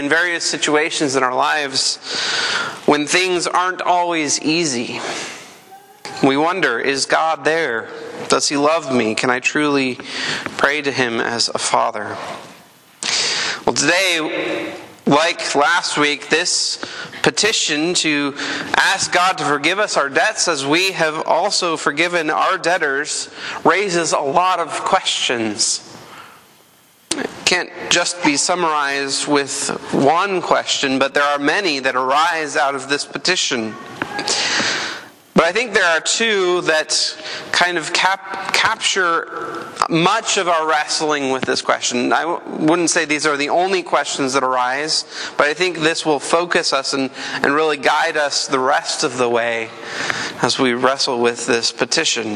In various situations in our lives, when things aren't always easy, we wonder, is God there? Does He love me? Can I truly pray to Him as a father? Well, today, like last week, this petition to ask God to forgive us our debts as we have also forgiven our debtors raises a lot of questions. It can't just be summarized with one question, but there are many that arise out of this petition. But I think there are two that kind of capture much of our wrestling with this question. I wouldn't say these are the only questions that arise, but I think this will focus us and really guide us the rest of the way as we wrestle with this petition.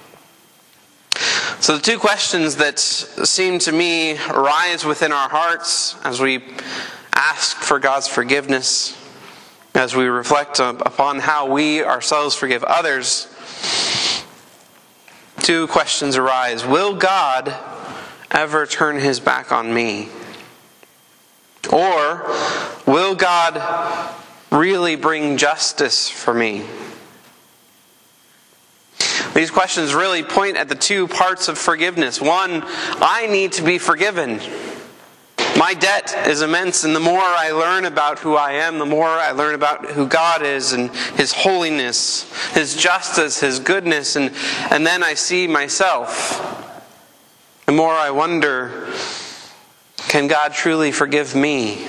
So the two questions that seem to me arise within our hearts as we ask for God's forgiveness, as we reflect upon how we ourselves forgive others, two questions arise. Will God ever turn His back on me? Or will God really bring justice for me? These questions really point at the two parts of forgiveness. One, I need to be forgiven. My debt is immense, and the more I learn about who I am, the more I learn about who God is and His holiness, His justice, His goodness, and then I see myself. The more I wonder, can God truly forgive me?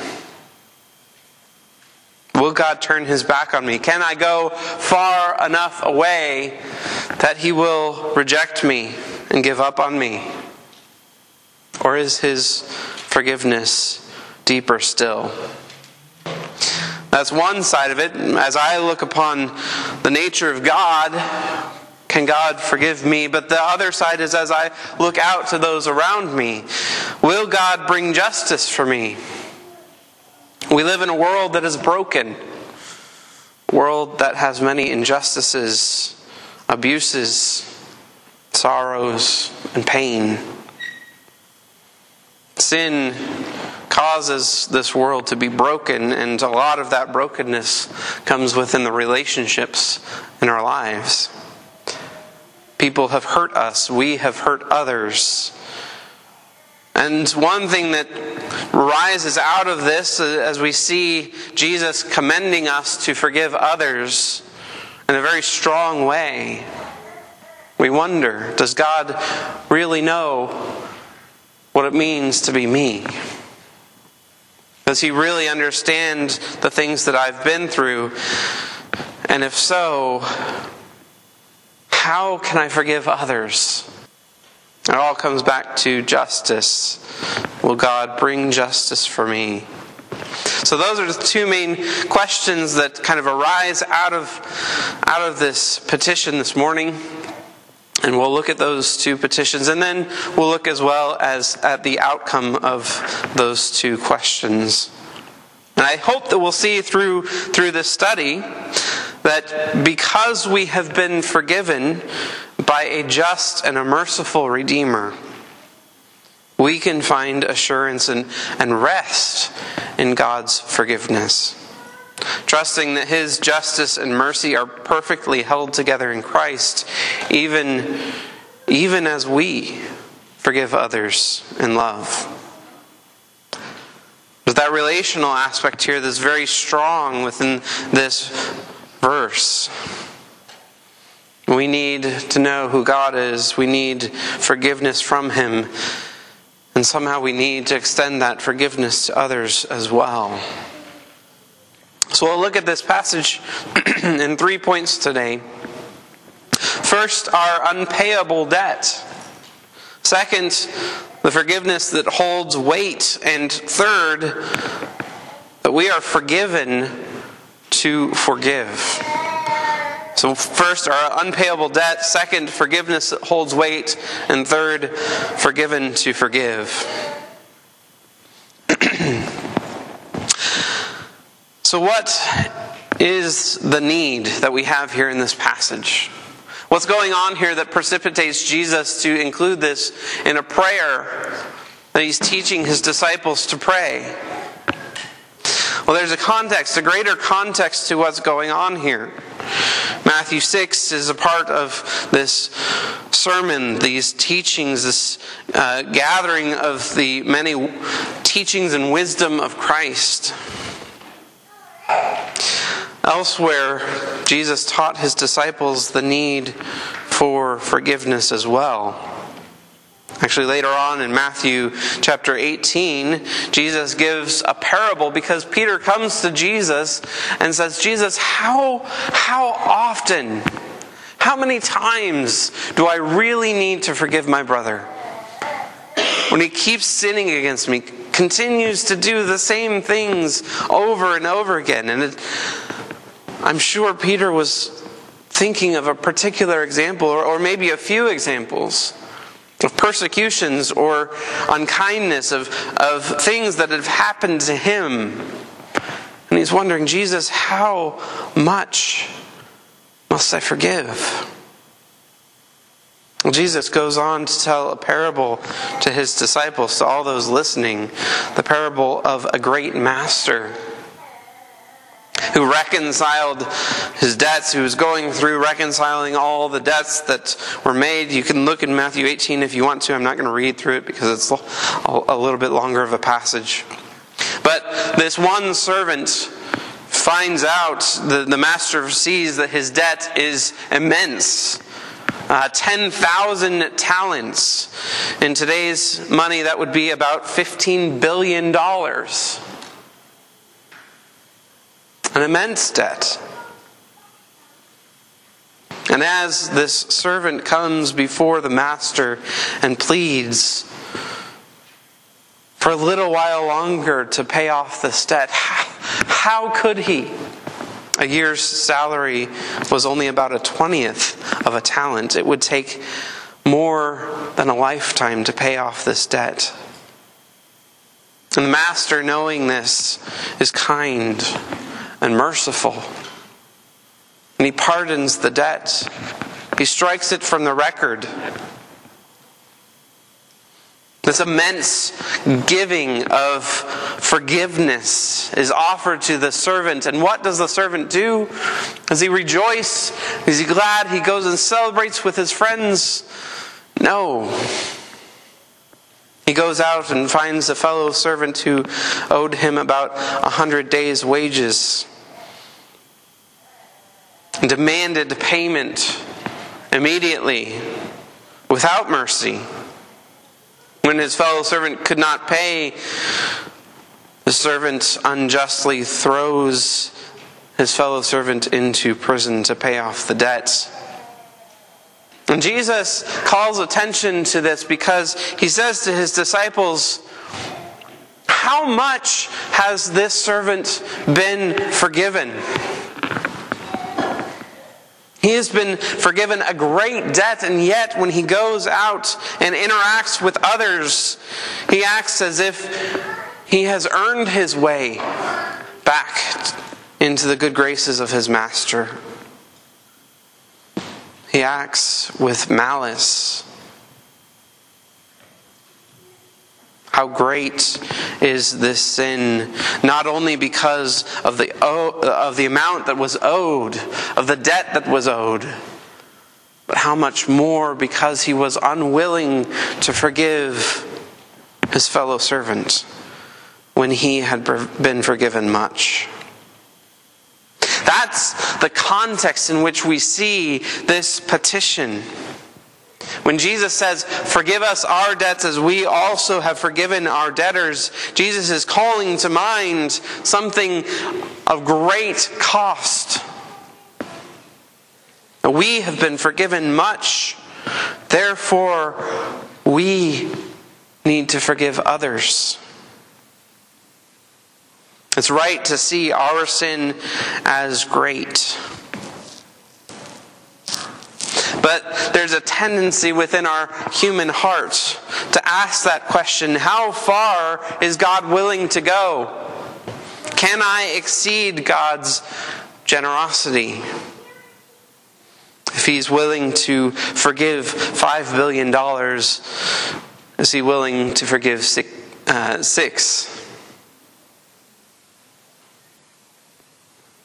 Will God turn His back on me? Can I go far enough away that He will reject me and give up on me? Or is His forgiveness deeper still? That's one side of it. As I look upon the nature of God, can God forgive me? But the other side is as I look out to those around me, will God bring justice for me? We live in a world that is broken, a world that has many injustices, abuses, sorrows, and pain. Sin causes this world to be broken, and a lot of that brokenness comes within the relationships in our lives. People have hurt us, we have hurt others. And one thing that rises out of this as we see Jesus commending us to forgive others in a very strong way, we wonder, does God really know what it means to be me? Does He really understand the things that I've been through? And if so, how can I forgive others? It all comes back to justice. Will God bring justice for me? So those are the two main questions that kind of arise out of this petition this morning. And we'll look at those two petitions, and then we'll look as well as at the outcome of those two questions. And I hope that we'll see through this study that because we have been forgiven by a just and a merciful Redeemer, we can find assurance and rest in God's forgiveness, trusting that His justice and mercy are perfectly held together in Christ, even as we forgive others in love. There's that relational aspect here that's very strong within this verse. We need to know who God is. We need forgiveness from Him. And somehow we need to extend that forgiveness to others as well. So we'll look at this passage in 3 points today. First, our unpayable debt. Second, the forgiveness that holds weight. And third, that we are forgiven to forgive. So first, our unpayable debt. Second, forgiveness that holds weight. And third, forgiven to forgive. So what is the need that we have here in this passage? What's going on here that precipitates Jesus to include this in a prayer that He's teaching His disciples to pray? Well, there's a greater context to what's going on here. Matthew 6 is a part of this sermon, these teachings, this gathering of the many teachings and wisdom of Christ. Elsewhere, Jesus taught his disciples the need for forgiveness as well. Actually, later on in Matthew chapter 18, Jesus gives a parable because Peter comes to Jesus and says, Jesus, how often, how many times do I really need to forgive my brother? When he keeps sinning against me, continues to do the same things over and over again. And I'm sure Peter was thinking of a particular example, or maybe a few examples of persecutions or unkindness, of things that have happened to him. And he's wondering, Jesus, how much must I forgive? Well, Jesus goes on to tell a parable to his disciples, to all those listening, the parable of a great master who reconciled his debts, who was going through reconciling all the debts that were made. You can look in Matthew 18 if you want to. I'm not going to read through it because it's a little bit longer of a passage. But this one servant finds out, the master sees that his debt is immense. 10,000 talents. In today's money, that would be about $15 billion. An immense debt. And as this servant comes before the master and pleads for a little while longer to pay off this debt, how could he? A year's salary was only about 1/20 of a talent. It would take more than a lifetime to pay off this debt. And the master, knowing this, is kind and merciful. And he pardons the debt. He strikes it from the record. This immense giving of forgiveness is offered to the servant. And what does the servant do? Does he rejoice? Is he glad? He goes and celebrates with his friends? No. He goes out and finds a fellow servant who owed him about 100 days' wages and demanded payment immediately, without mercy. When his fellow servant could not pay, the servant unjustly throws his fellow servant into prison to pay off the debt. And Jesus calls attention to this because he says to his disciples, how much has this servant been forgiven? He has been forgiven a great debt, and yet when he goes out and interacts with others, he acts as if he has earned his way back into the good graces of his master. He acts with malice. How great is this sin, not only because of the amount that was owed, of the debt that was owed, but how much more because he was unwilling to forgive his fellow servant when he had been forgiven much. That's the context in which we see this petition. When Jesus says, forgive us our debts as we also have forgiven our debtors, Jesus is calling to mind something of great cost. We have been forgiven much, therefore we need to forgive others. It's right to see our sin as great. But there's a tendency within our human heart to ask that question, how far is God willing to go? Can I exceed God's generosity? If he's willing to forgive $5 billion, is he willing to forgive 6?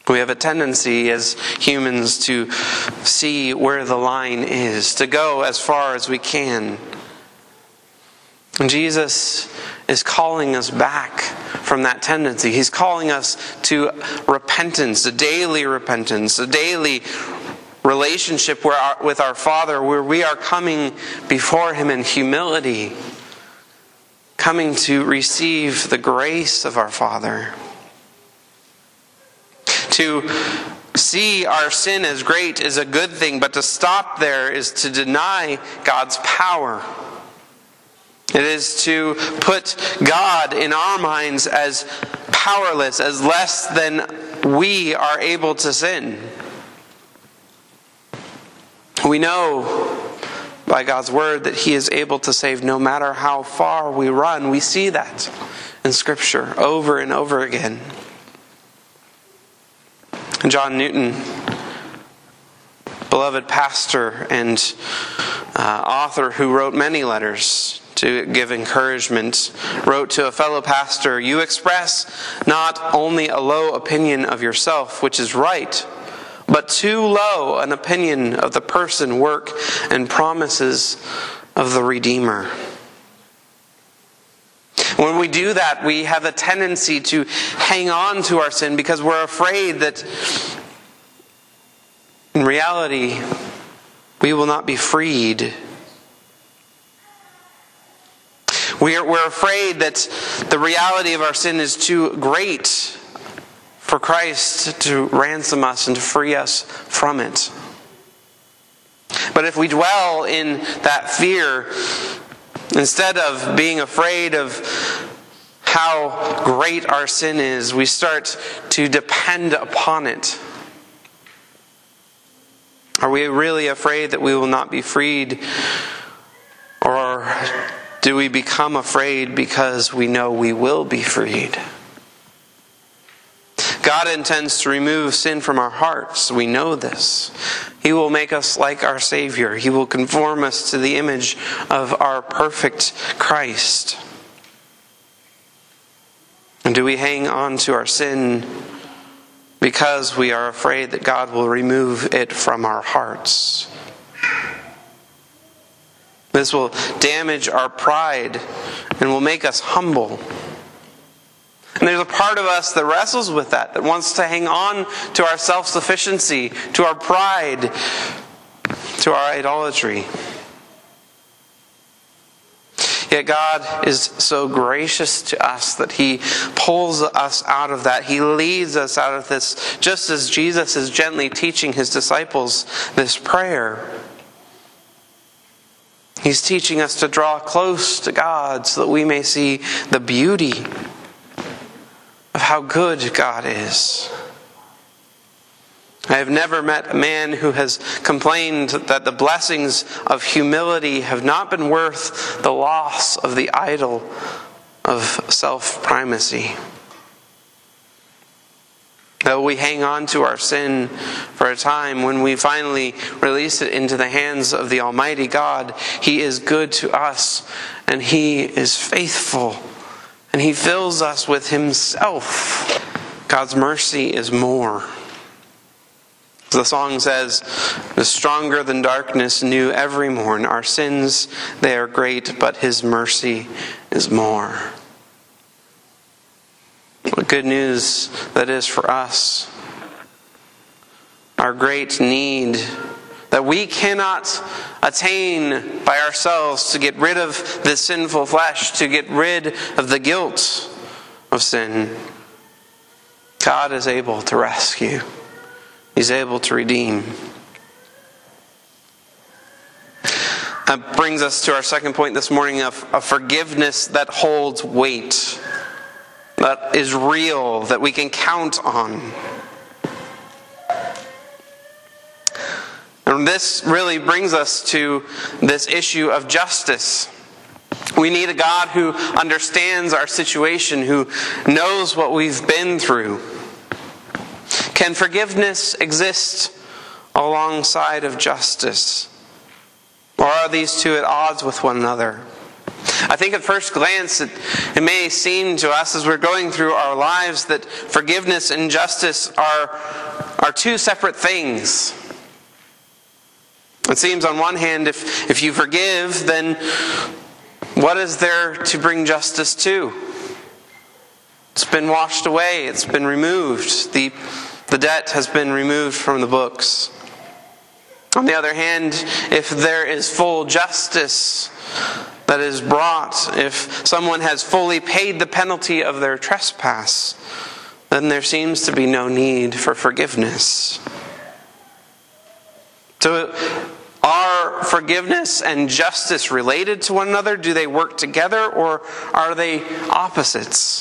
We have a tendency as humans to see where the line is, to go as far as we can. And Jesus is calling us back from that tendency. He's calling us to repentance, a daily relationship with our Father, where we are coming before Him in humility, coming to receive the grace of our Father. To see our sin as great is a good thing, but to stop there is to deny God's power. It is to put God in our minds as powerless, as less than we are able to sin. We know by God's word that He is able to save no matter how far we run. We see that in Scripture over and over again. John Newton, beloved pastor and author who wrote many letters to give encouragement, wrote to a fellow pastor, "You express not only a low opinion of yourself, which is right, but too low an opinion of the person, work, and promises of the Redeemer." When we do that, we have a tendency to hang on to our sin because we're afraid that in reality we will not be freed. We're afraid that the reality of our sin is too great for Christ to ransom us and to free us from it. But if we dwell in that fear, instead of being afraid of how great our sin is, we start to depend upon it. Are we really afraid that we will not be freed? Or do we become afraid because we know we will be freed? God intends to remove sin from our hearts. We know this. He will make us like our Savior. He will conform us to the image of our perfect Christ. And do we hang on to our sin because we are afraid that God will remove it from our hearts? This will damage our pride and will make us humble. And there's a part of us that wrestles with that wants to hang on to our self-sufficiency, to our pride, to our idolatry. Yet God is so gracious to us that He pulls us out of that. He leads us out of this, just as Jesus is gently teaching His disciples this prayer. He's teaching us to draw close to God so that we may see the beauty of how good God is. I have never met a man who has complained that the blessings of humility have not been worth the loss of the idol of self-primacy. Though we hang on to our sin for a time, when we finally release it into the hands of the Almighty God, He is good to us and He is faithful and He fills us with Himself. God's mercy is more. The song says, "The stronger than darkness new every morn. Our sins, they are great, but His mercy is more." What good news that is for us. Our great need that we cannot attain by ourselves to get rid of the sinful flesh, to get rid of the guilt of sin. God is able to rescue. He's able to redeem. That brings us to our second point this morning of forgiveness that holds weight, that is real, that we can count on. And this really brings us to this issue of justice. We need a God who understands our situation, who knows what we've been through. Can forgiveness exist alongside of justice? Or are these two at odds with one another? I think at first glance it may seem to us as we're going through our lives that forgiveness and justice are two separate things. It seems on one hand, if you forgive, then what is there to bring justice to? It's been washed away. It's been removed. The debt has been removed from the books. On the other hand, if there is full justice that is brought, if someone has fully paid the penalty of their trespass, then there seems to be no need for forgiveness. So, are forgiveness and justice related to one another? Do they work together, or are they opposites?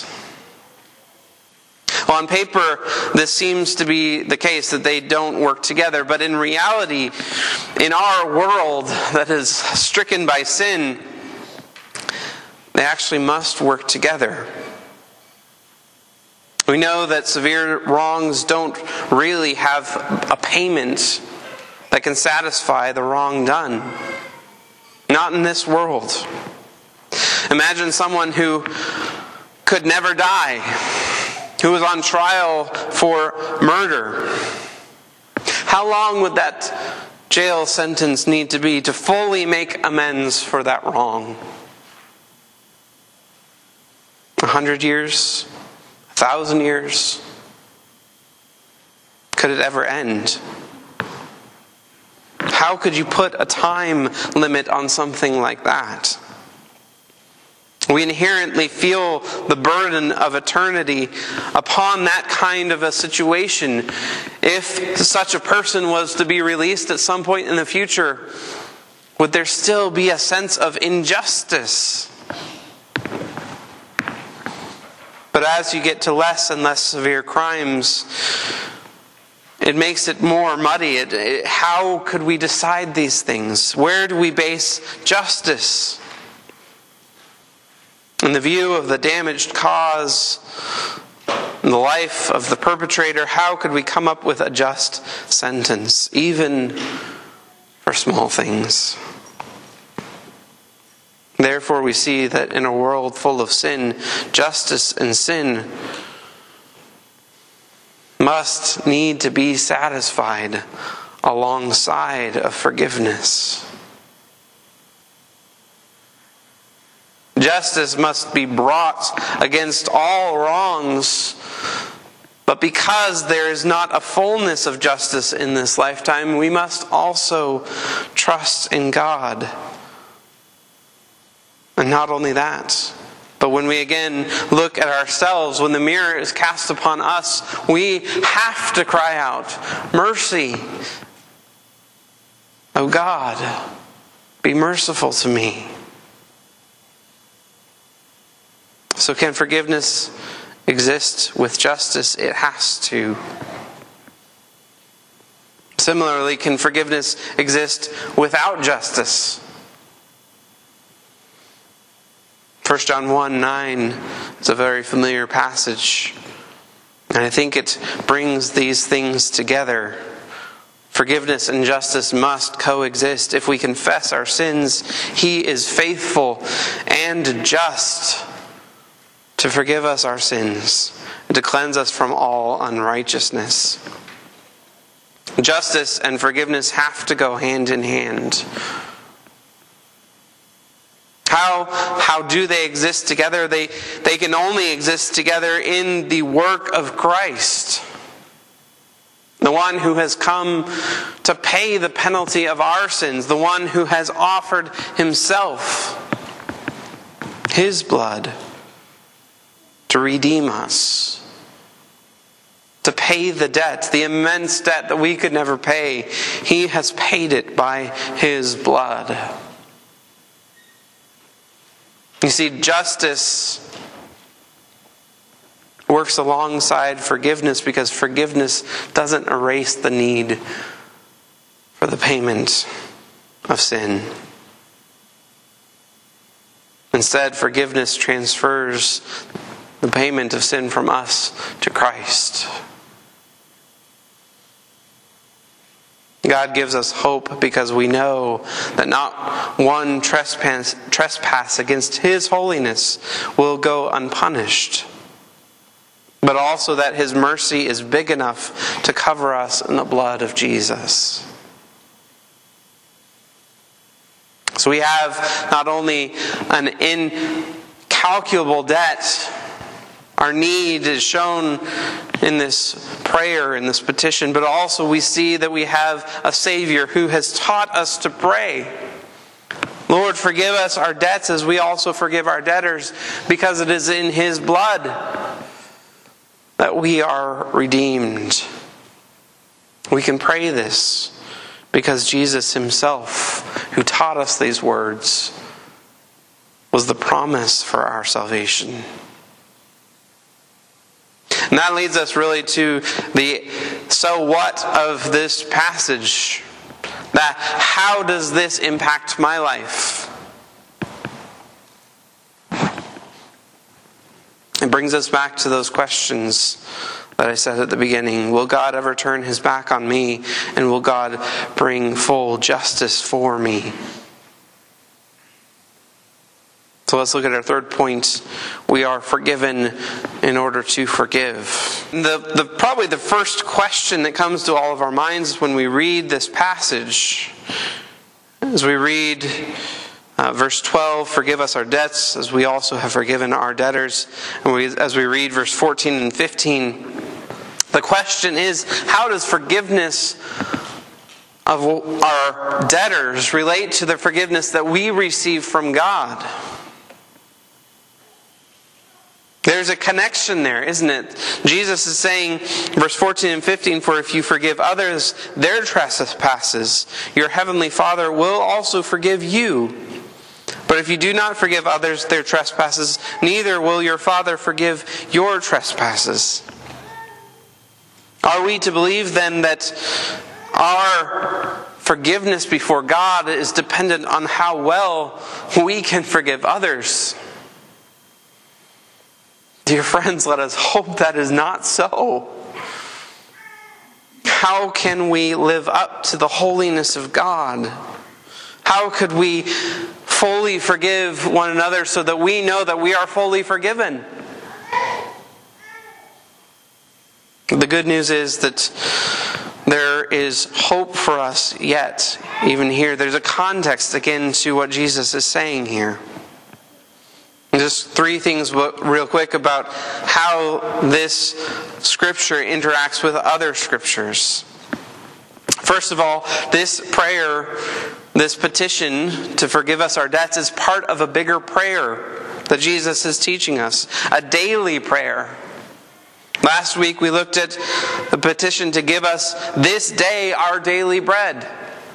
Well, on paper, this seems to be the case, that they don't work together. But in reality, in our world that is stricken by sin, they actually must work together. We know that severe wrongs don't really have a payment that can satisfy the wrong done. Not in this world. Imagine someone who could never die, who was on trial for murder. How long would that jail sentence need to be to fully make amends for that wrong? 100 years? 1,000 years? Could it ever end? How could you put a time limit on something like that? We inherently feel the burden of eternity upon that kind of a situation. If such a person was to be released at some point in the future, would there still be a sense of injustice? But as you get to less and less severe crimes, it makes it more muddy. How could we decide these things? Where do we base justice? In the view of the damaged cause, in the life of the perpetrator, how could we come up with a just sentence, even for small things? Therefore, we see that in a world full of sin, justice and sin must need to be satisfied alongside of forgiveness. Justice must be brought against all wrongs, but because there is not a fullness of justice in this lifetime, we must also trust in God. And not only that, but when we again look at ourselves, when the mirror is cast upon us, we have to cry out, "Mercy, O God, be merciful to me." So can forgiveness exist with justice? It has to. Similarly, can forgiveness exist without justice? 1 John 1:9 is a very familiar passage, and I think it brings these things together. Forgiveness and justice must coexist. If we confess our sins, He is faithful and just to forgive us our sins and to cleanse us from all unrighteousness. Justice and forgiveness have to go hand in hand. How do they exist together? They can only exist together in the work of Christ, the one who has come to pay the penalty of our sins, the one who has offered Himself, His blood, to redeem us, to pay the debt, the immense debt that we could never pay. He has paid it by His blood. You see, justice works alongside forgiveness because forgiveness doesn't erase the need for the payment of sin. Instead, forgiveness transfers the payment of sin from us to Christ. God gives us hope because we know that not one trespass against His holiness will go unpunished, but also that His mercy is big enough to cover us in the blood of Jesus. So we have not only an incalculable debt, our need is shown in this prayer, in this petition, but also we see that we have a Savior who has taught us to pray. Lord, forgive us our debts as we also forgive our debtors, because it is in His blood that we are redeemed. We can pray this because Jesus Himself, who taught us these words, was the promise for our salvation. And that leads us really to the so what of this passage. That how does this impact my life? It brings us back to those questions that I said at the beginning. Will God ever turn His back on me? And will God bring full justice for me? So let's look at our third point. We are forgiven in order to forgive. Probably the first question that comes to all of our minds when we read this passage, as we read verse 12, forgive us our debts as we also have forgiven our debtors. And as we read verse 14 and 15, the question is, how does forgiveness of our debtors relate to the forgiveness that we receive from God? There's a connection there, isn't it? Jesus is saying, verse 14 and 15, for if you forgive others their trespasses, your heavenly Father will also forgive you. But if you do not forgive others their trespasses, neither will your Father forgive your trespasses. Are we to believe then that our forgiveness before God is dependent on how well we can forgive others? Dear friends, let us hope that is not so. How can we live up to the holiness of God? How could we fully forgive one another so that we know that we are fully forgiven? The good news is that there is hope for us yet. Even here, there's a context again to what Jesus is saying here. Just three things real quick about how this scripture interacts with other scriptures. First of all, this prayer, this petition to forgive us our debts is part of a bigger prayer that Jesus is teaching us, a daily prayer. Last week we looked at the petition to give us this day our daily bread.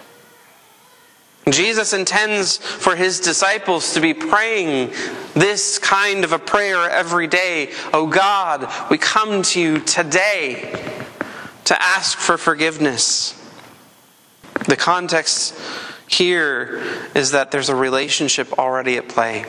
Jesus intends for His disciples to be praying this kind of a prayer every day. Oh God, we come to you today to ask for forgiveness. The context here is that there's a relationship already at play.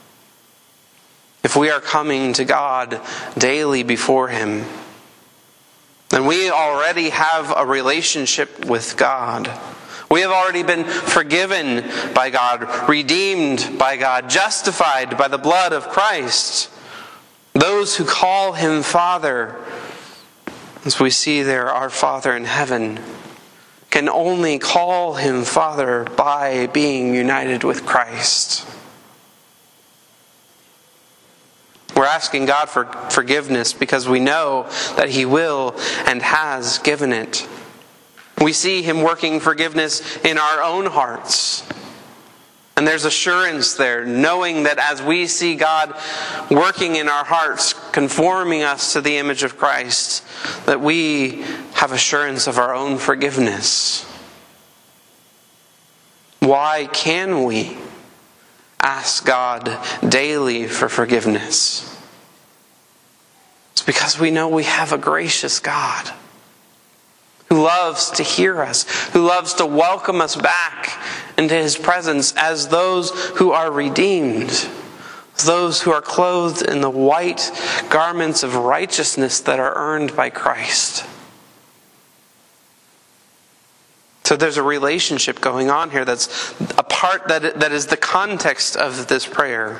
If we are coming to God daily before Him, then we already have a relationship with God. We have already been forgiven by God, redeemed by God, justified by the blood of Christ. Those who call Him Father, as we see there, our Father in heaven, can only call Him Father by being united with Christ. We're asking God for forgiveness because we know that He will and has given it. We see Him working forgiveness in our own hearts. And there's assurance there, knowing that as we see God working in our hearts, conforming us to the image of Christ, that we have assurance of our own forgiveness. Why can we ask God daily for forgiveness? It's because we know we have a gracious God who loves to hear us, who loves to welcome us back into His presence as those who are redeemed, as those who are clothed in the white garments of righteousness that are earned by Christ. So there's a relationship going on here that's a part that is the context of this prayer.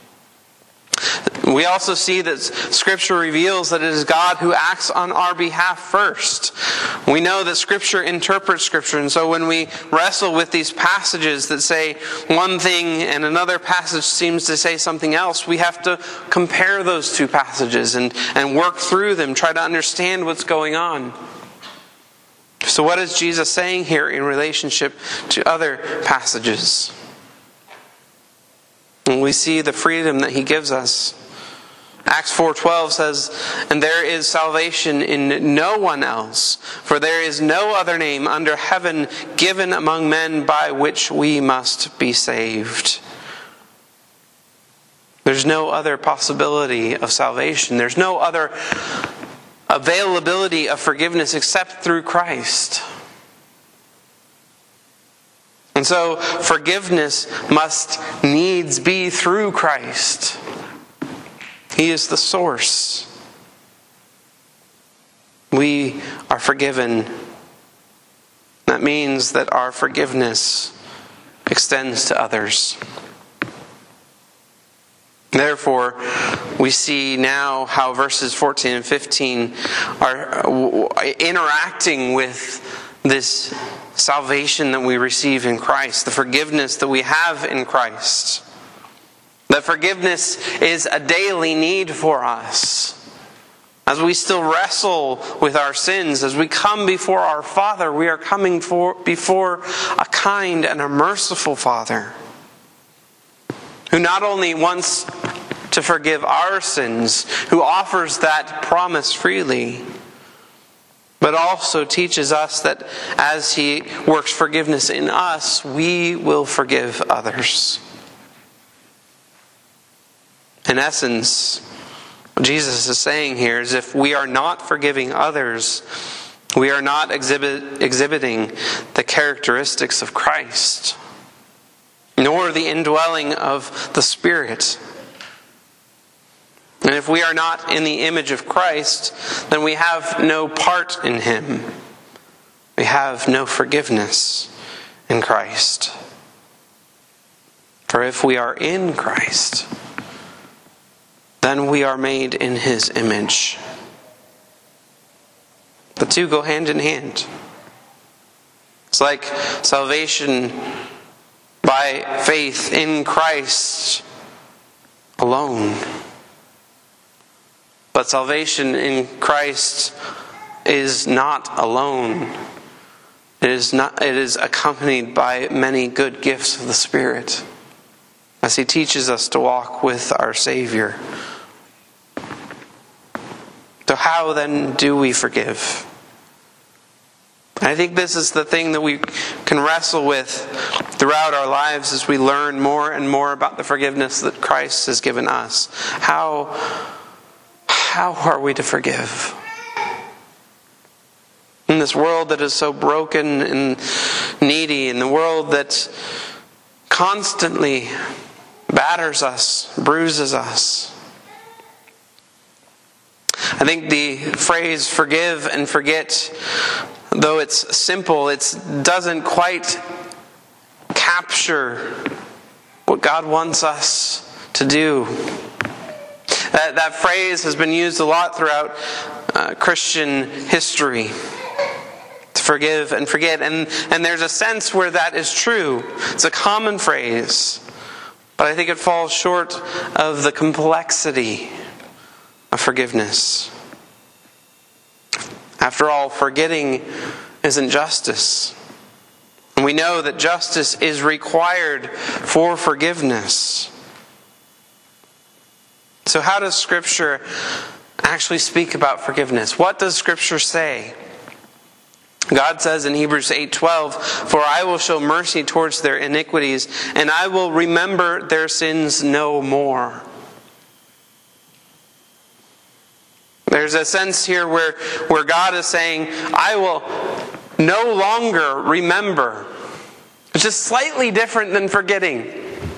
We also see that Scripture reveals that it is God who acts on our behalf first. We know that Scripture interprets Scripture, and so when we wrestle with these passages that say one thing and another passage seems to say something else, we have to compare those two passages and work through them, try to understand what's going on. So what is Jesus saying here in relationship to other passages? And we see the freedom that he gives us. Acts 4:12 says, "And there is salvation in no one else, for there is no other name under heaven given among men by which we must be saved." There's no other possibility of salvation. There's no other availability of forgiveness except through Christ. And so forgiveness must needs be through Christ. He is the source. We are forgiven. That means that our forgiveness extends to others. Therefore, we see now how verses 14 and 15 are interacting with this salvation that we receive in Christ, the forgiveness that we have in Christ. That forgiveness is a daily need for us. As we still wrestle with our sins, as we come before our Father, we are coming before a kind and a merciful Father, who not only wants to forgive our sins, who offers that promise freely, but also teaches us that as He works forgiveness in us, we will forgive others. In essence, what Jesus is saying here is if we are not forgiving others, we are not exhibiting the characteristics of Christ, nor the indwelling of the Spirit. And if we are not in the image of Christ, then we have no part in Him. We have no forgiveness in Christ. For if we are in Christ, then we are made in His image. The two go hand in hand. It's like salvation by faith in Christ alone. But salvation in Christ is not alone. It is accompanied by many good gifts of the Spirit, as He teaches us to walk with our Savior. So how then do we forgive? I think this is the thing that we can wrestle with throughout our lives as we learn more and more about the forgiveness that Christ has given us. How are we to forgive? In this world that is so broken and needy, in the world that constantly batters us, bruises us. I think the phrase forgive and forget, though it's simple, it doesn't quite capture what God wants us to do. That phrase has been used a lot throughout Christian history. To forgive and forget. And there's a sense where that is true. It's a common phrase. But I think it falls short of the complexity of forgiveness. After all, forgetting isn't justice. And we know that justice is required for forgiveness. So how does Scripture actually speak about forgiveness? What does Scripture say? God says in Hebrews 8:12, "For I will show mercy towards their iniquities, and I will remember their sins no more." There's a sense here where God is saying, I will no longer remember. It's just slightly different than forgetting.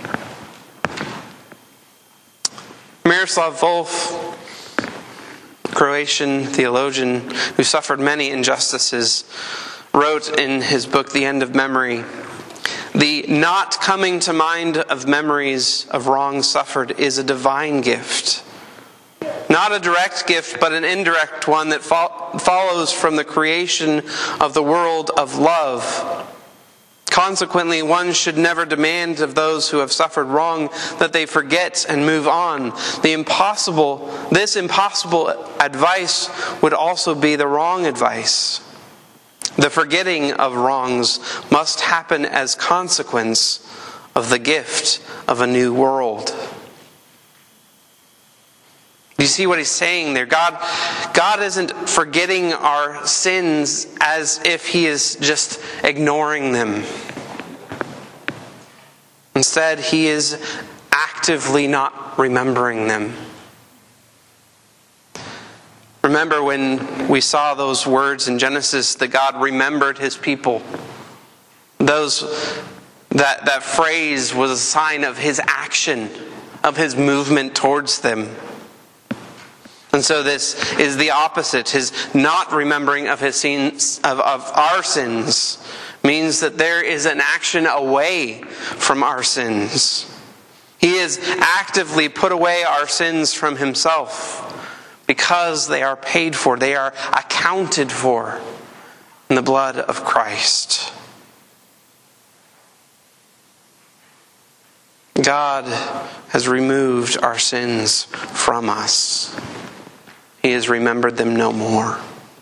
Miroslav Volf, Croatian theologian who suffered many injustices, wrote in his book, The End of Memory, "The not coming to mind of memories of wrong suffered is a divine gift. Not a direct gift, but an indirect one that follows from the creation of the world of love. Consequently, one should never demand of those who have suffered wrong that they forget and move on. This impossible advice would also be the wrong advice. The forgetting of wrongs must happen as consequence of the gift of a new world." You see what he's saying there? God isn't forgetting our sins as if he is just ignoring them. Instead, he is actively not remembering them. Remember when we saw those words in Genesis that God remembered his people? That phrase was a sign of his action, of his movement towards them. And so this is the opposite. His not remembering of his sins, of our sins, means that there is an action away from our sins. He has actively put away our sins from himself because they are paid for, they are accounted for in the blood of Christ. God has removed our sins from us. He has remembered them no more.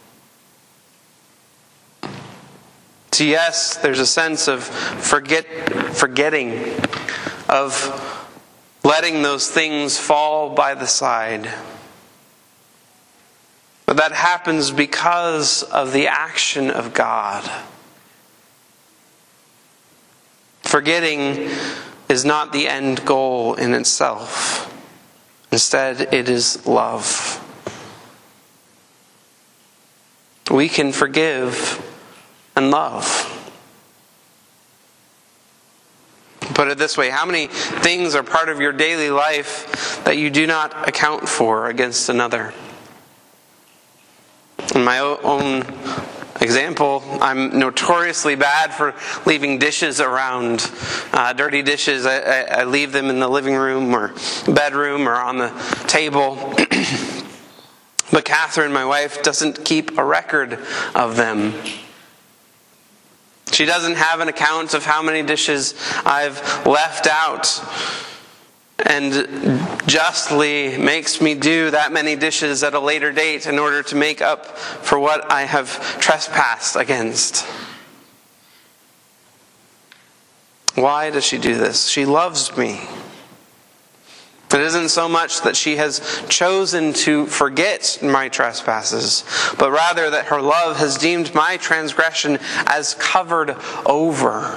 So yes, there's a sense of forgetting, of letting those things fall by the side. But that happens because of the action of God. Forgetting is not the end goal in itself. Instead, it is love. We can forgive and love. Put it this way, how many things are part of your daily life that you do not account for against another? In my own example, I'm notoriously bad for leaving dishes around. Dirty dishes, I leave them in the living room or bedroom or on the table. But Catherine, my wife, doesn't keep a record of them. She doesn't have an account of how many dishes I've left out, and justly makes me do that many dishes at a later date in order to make up for what I have trespassed against. Why does she do this? She loves me. It isn't so much that she has chosen to forget my trespasses, but rather that her love has deemed my transgression as covered over.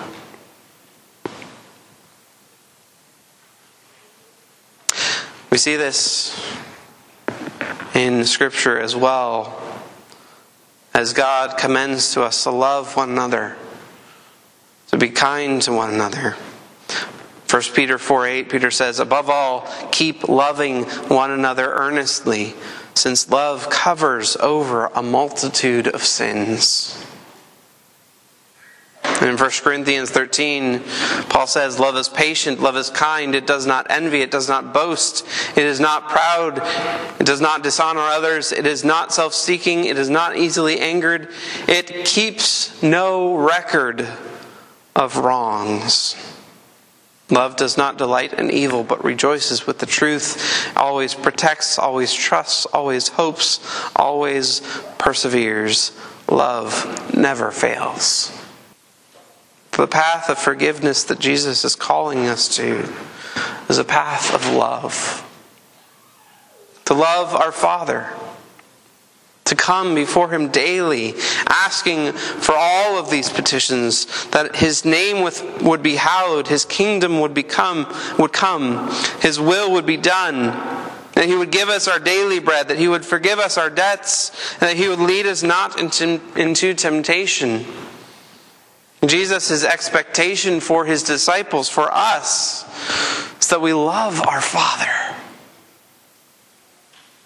We see this in Scripture as well, as God commends to us to love one another, to be kind to one another. 1 Peter 4:8, Peter says, "Above all, keep loving one another earnestly, since love covers over a multitude of sins." And in 1 Corinthians 13, Paul says, "Love is patient, love is kind, it does not envy, it does not boast, it is not proud, it does not dishonor others, it is not self-seeking, it is not easily angered, it keeps no record of wrongs. Love does not delight in evil, but rejoices with the truth, always protects, always trusts, always hopes, always perseveres. Love never fails." The path of forgiveness that Jesus is calling us to is a path of love. To love our Father. To come before Him daily, asking for all of these petitions, that His name would be hallowed, His kingdom would come, His will would be done, that He would give us our daily bread, that He would forgive us our debts, and that He would lead us not into temptation. Jesus' expectation for His disciples, for us, is that we love our Father.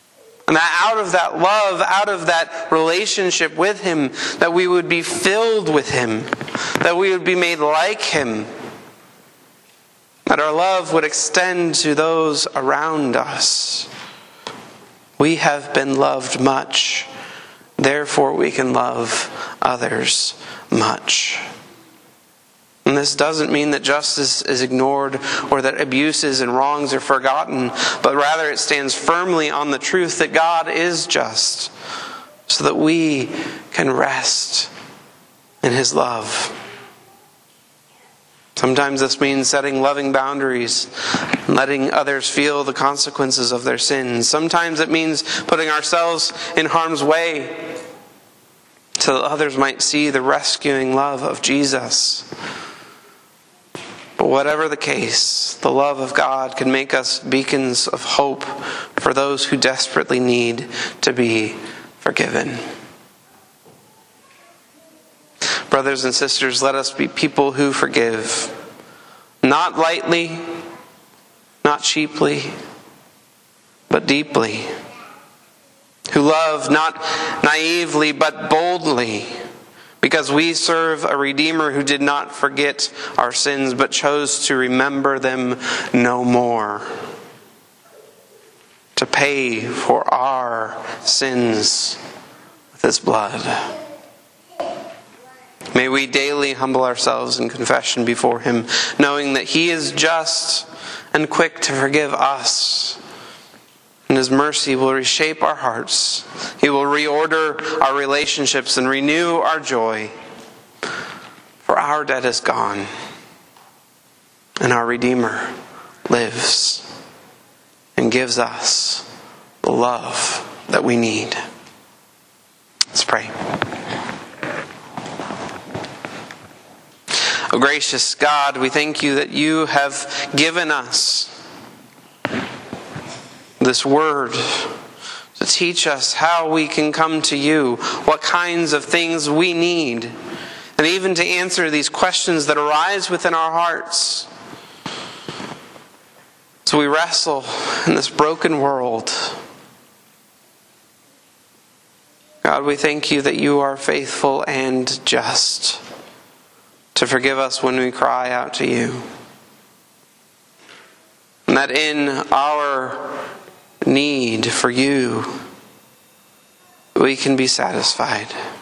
And that out of that love, out of that relationship with Him, that we would be filled with Him, that we would be made like Him, that our love would extend to those around us. We have been loved much, therefore we can love others much. And this doesn't mean that justice is ignored or that abuses and wrongs are forgotten, but rather it stands firmly on the truth that God is just, so that we can rest in His love. Sometimes this means setting loving boundaries and letting others feel the consequences of their sins. Sometimes it means putting ourselves in harm's way so that others might see the rescuing love of Jesus. But whatever the case, the love of God can make us beacons of hope for those who desperately need to be forgiven. Brothers and sisters, let us be people who forgive, not lightly, not cheaply, but deeply. Who love not naively, but boldly, because we serve a Redeemer who did not forget our sins, but chose to remember them no more, to pay for our sins with His blood. May we daily humble ourselves in confession before Him, knowing that He is just and quick to forgive us. And His mercy will reshape our hearts. He will reorder our relationships and renew our joy. For our debt is gone, and our Redeemer lives and gives us the love that we need. Let's pray. Oh, gracious God, we thank You that You have given us this word to teach us how we can come to You, what kinds of things we need, and even to answer these questions that arise within our hearts. So we wrestle in this broken world. God, we thank You that You are faithful and just to forgive us when we cry out to You. And that in our need for You, we can be satisfied.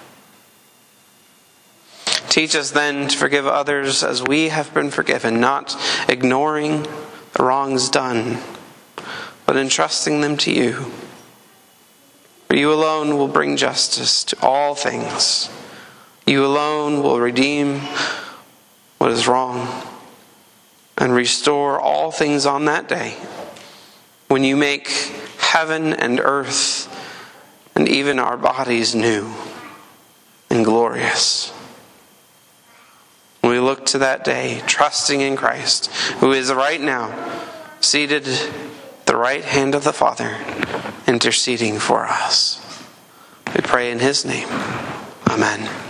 Teach us then to forgive others as we have been forgiven, not ignoring the wrongs done, but entrusting them to You. For You alone will bring justice to all things. You alone will redeem what is wrong and restore all things on that day, when You make heaven and earth and even our bodies new and glorious. We look to that day, trusting in Christ, who is right now seated at the right hand of the Father, interceding for us. We pray in His name. Amen.